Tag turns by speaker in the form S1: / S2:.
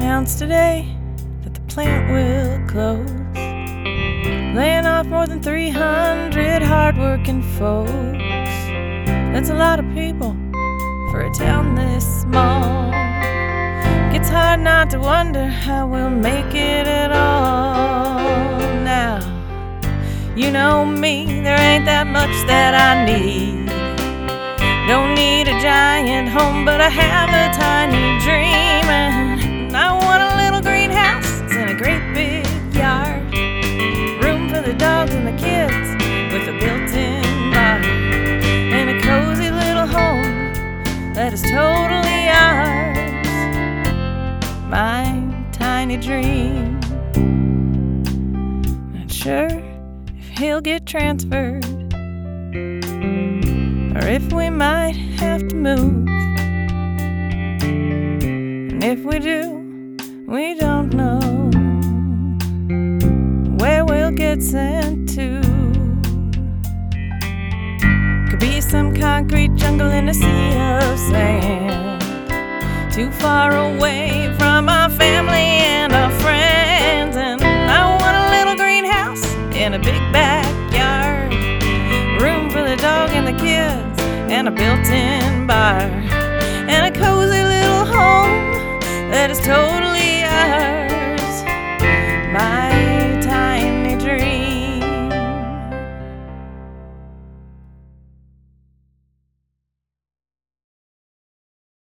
S1: announced today that the plant will close, laying off more than 300 hard-working folks. That's a lot of people for a town this small. Gets hard not to wonder how we'll make it at all. Now, you know me, there ain't that much that I need. Don't need a giant home, but I have a tiny dream. And I want a little greenhouse and a great big yard, room for the dogs and the kids with a built-in bar, and a cozy little home that is totally ours. My tiny dream. Not sure if he'll get transferred, or if we might have to move. And if we do, we don't know where we'll get sent to. Could be some concrete jungle in a sea of sand, too far away from our family and our friends. And I want a little greenhouse in a big backyard, room for the dog and the kids, and a built-in bar, and a cozy little home that is totally ours.